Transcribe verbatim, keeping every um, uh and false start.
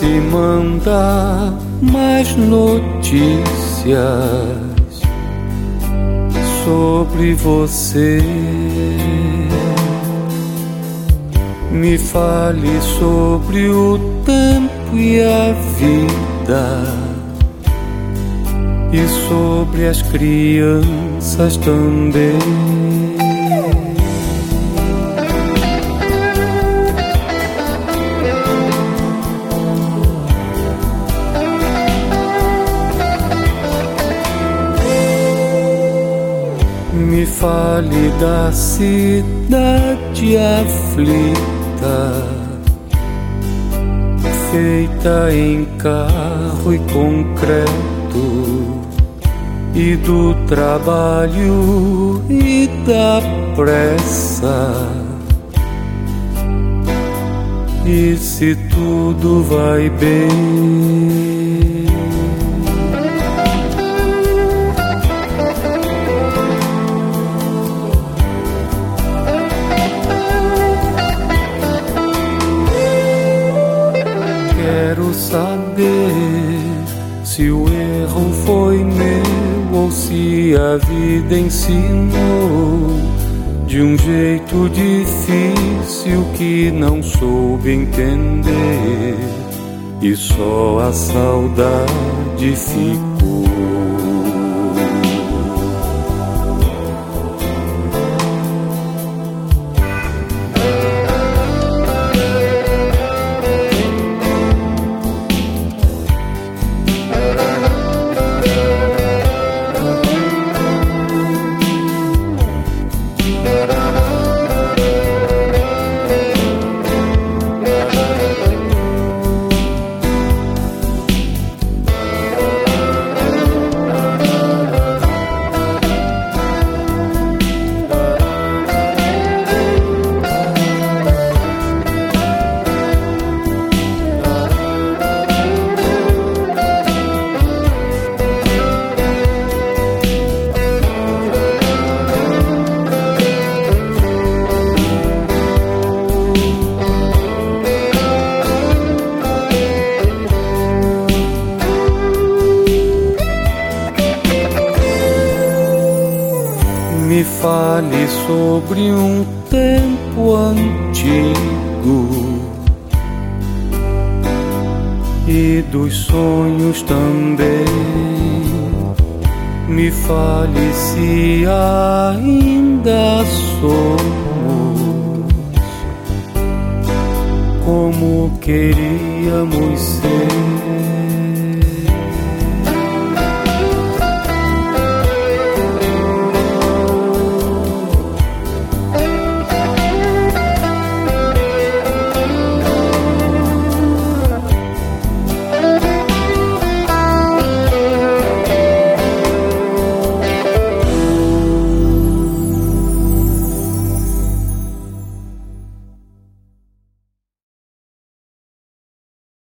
se mandar mais notícias sobre você. Me fale sobre o tempo e a vida, e sobre as crianças também. Me fale da cidade aflita, feita em carro e concreto, e do trabalho e da pressa, e se tudo vai bem. Quero saber se o erro foi meu ou se a vida ensinou de um jeito difícil que não soube entender, e só a saudade ficou. Me fale sobre um tempo antigo e dos sonhos também. Me fale se ainda somos como queríamos ser.